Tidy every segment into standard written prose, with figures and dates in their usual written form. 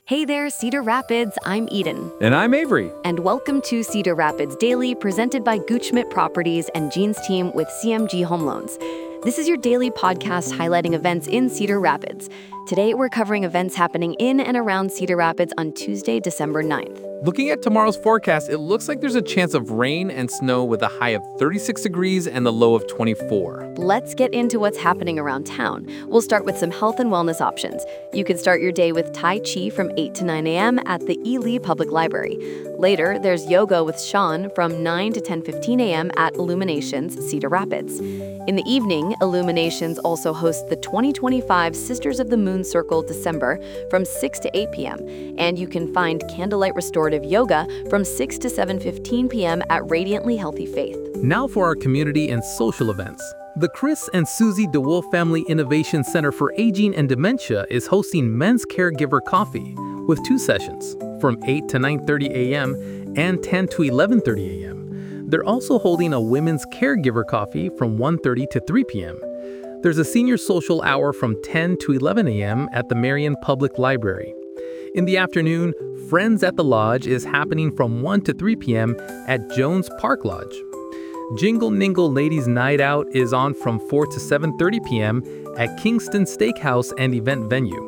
Hey there, Cedar Rapids. I'm Eden. And I'm Avery. And welcome to Cedar Rapids Daily, presented by Gutschmidt Properties and Jean's team with CMG Home Loans. This is your daily podcast highlighting events in Cedar Rapids. Today, we're covering events happening in and around Cedar Rapids on Tuesday, December 9th. Looking at tomorrow's forecast, it looks like there's a chance of rain and snow with a high of 36 degrees and the low of 24. Let's get into what's happening around town. We'll start with some health and wellness options. You can start your day with Tai Chi from 8 to 9 a.m. at the E. Lee Public Library. Later, there's yoga with Sean from 9 to 10:15 a.m. at Illuminations, Cedar Rapids. In the evening, Illuminations also hosts the 2025 Sisters of the Moon Circle December from 6 to 8 p.m. And you can find Candlelight Restorative Yoga from 6 to 7:15 p.m. at Radiantly Healthy Faith. Now for our community and social events. The Chris and Susie DeWolf Family Innovation Center for Aging and Dementia is hosting Men's Caregiver Coffee with 2 sessions from 8 to 9:30 a.m. and 10 to 11:30 a.m. They're also holding a Women's Caregiver Coffee from 1:30 to 3 p.m. There's a Senior Social Hour from 10 to 11 a.m. at the Marion Public Library. In the afternoon, Friends at the Lodge is happening from 1 to 3 p.m. at Jones Park Lodge. Jingle Ningle Ladies Night Out is on from 4 to 7:30 p.m. at Kingston Steakhouse and Event Venue.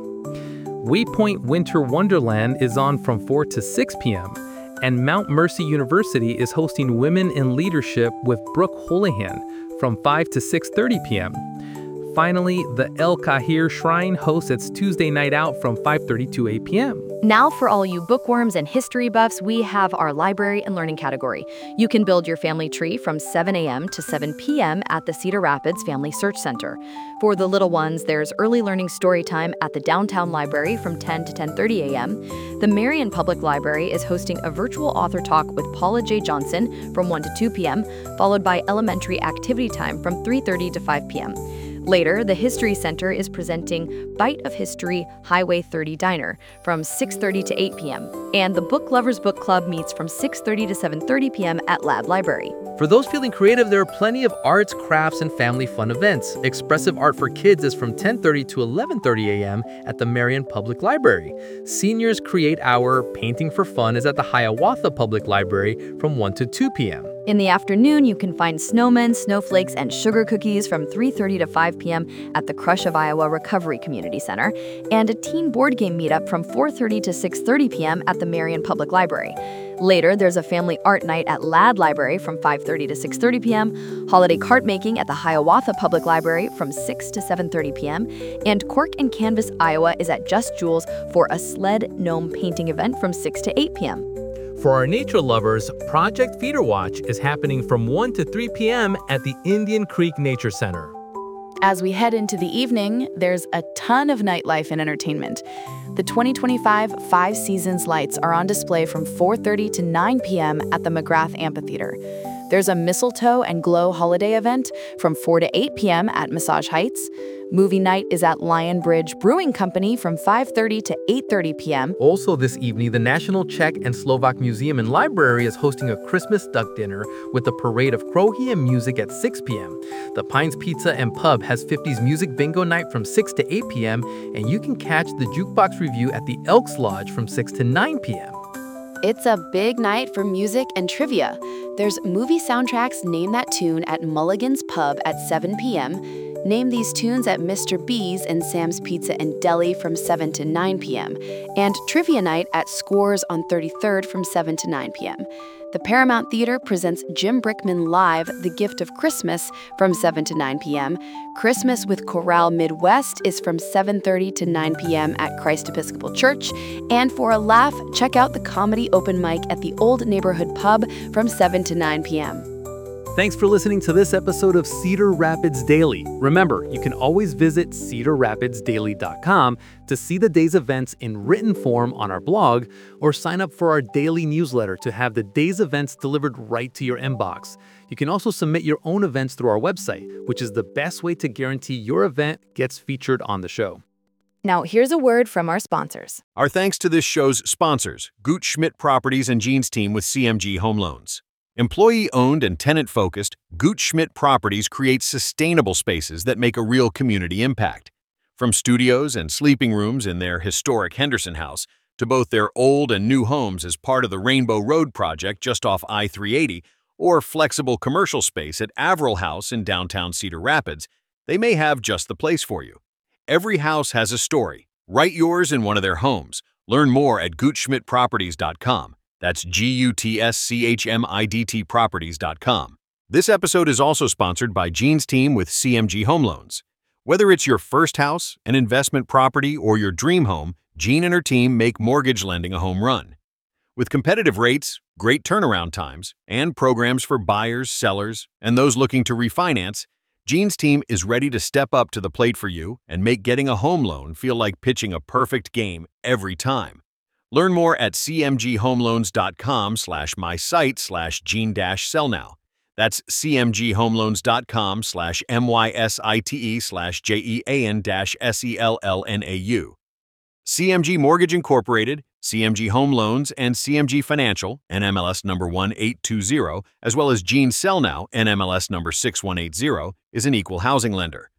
Waypoint Winter Wonderland is on from 4 to 6 p.m. and Mount Mercy University is hosting Women in Leadership with Brooke Holohan from 5 to 6:30 p.m. Finally, the El Kahir Shrine hosts its Tuesday Night Out from 5:30 to 8 p.m. Now, for all you bookworms and history buffs, we have our library and learning category. You can build your family tree from 7 a.m. to 7 p.m. at the Cedar Rapids Family Search Center. For the little ones, there's early learning story time at the Downtown Library from 10 to 10:30 a.m. The Marion Public Library is hosting a virtual author talk with Paula J. Johnson from 1 to 2 p.m., followed by elementary activity time from 3:30 to 5 p.m. Later, the History Center is presenting Bite of History Highway 30 Diner from 6:30 to 8 p.m. And the Book Lovers Book Club meets from 6:30 to 7:30 p.m. at Lad Library. For those feeling creative, there are plenty of arts, crafts, and family fun events. Expressive Art for Kids is from 10:30 to 11:30 a.m. at the Marion Public Library. Seniors Create Hour Painting for Fun is at the Hiawatha Public Library from 1 to 2 p.m. In the afternoon, you can find snowmen, snowflakes, and sugar cookies from 3:30 to 5 p.m. at the Crush of Iowa Recovery Community Center, and a teen board game meetup from 4:30 to 6:30 p.m. at the Marion Public Library. Later, there's a family art night at Lad Library from 5:30 to 6:30 p.m., holiday card making at the Hiawatha Public Library from 6 to 7:30 p.m., and Cork and Canvas Iowa is at Just Jewels for a sled gnome painting event from 6 to 8 p.m. For our nature lovers, Project Feeder Watch is happening from 1 to 3 p.m. at the Indian Creek Nature Center. As we head into the evening, there's a ton of nightlife and entertainment. The 2025 Five Seasons lights are on display from 4:30 to 9 p.m. at the McGrath Amphitheater. There's a Mistletoe and Glow holiday event from 4 to 8 p.m. at Massage Heights. Movie night is at Lion Bridge Brewing Company from 5:30 to 8:30 p.m. Also this evening, the National Czech and Slovak Museum and Library is hosting a Christmas duck dinner with a parade of krohi and music at 6 p.m. The Pines Pizza and Pub has 50s Music Bingo Night from 6 to 8 p.m. and you can catch the Jukebox Review at the Elks Lodge from 6 to 9 p.m. It's a big night for music and trivia. There's movie soundtracks Name That Tune at Mulligan's Pub at 7 p.m., Name These Tunes at Mr. B's and Sam's Pizza and Deli from 7 to 9 p.m., and Trivia Night at Scores on 33rd from 7 to 9 p.m. The Paramount Theater presents Jim Brickman Live, The Gift of Christmas from 7 to 9 p.m. Christmas with Chorale Midwest is from 7:30 to 9 p.m. at Christ Episcopal Church. And for a laugh, check out the Comedy Open Mic at the Old Neighborhood Pub from 7 to 9 p.m. Thanks for listening to this episode of Cedar Rapids Daily. Remember, you can always visit cedarrapidsdaily.com to see the day's events in written form on our blog, or sign up for our daily newsletter to have the day's events delivered right to your inbox. You can also submit your own events through our website, which is the best way to guarantee your event gets featured on the show. Now, here's a word from our sponsors. Our thanks to this show's sponsors, Gutschmidt Properties and Jean's team with CMG Home Loans. Employee-owned and tenant-focused, Gutschmidt Properties creates sustainable spaces that make a real community impact. From studios and sleeping rooms in their historic Henderson house to both their old and new homes as part of the Rainbow Road project just off I-380, or flexible commercial space at Averill House in downtown Cedar Rapids, they may have just the place for you. Every house has a story. Write yours in one of their homes. Learn more at gutschmidtproperties.com. That's GUTSCHMIDT properties.com. This episode is also sponsored by Gene's team with CMG Home Loans. Whether it's your first house, an investment property, or your dream home, Gene and her team make mortgage lending a home run. With competitive rates, great turnaround times, and programs for buyers, sellers, and those looking to refinance, Gene's team is ready to step up to the plate for you and make getting a home loan feel like pitching a perfect game every time. Learn more at cmghomeloans.com/mysite/gene-sellnow. That's cmghomeloans.com/mysite/jean-sellnau. CMG Mortgage Incorporated, CMG Home Loans, and CMG Financial, NMLS number 1820, as well as Gene Sellnow, NMLS number 6180, is an equal housing lender.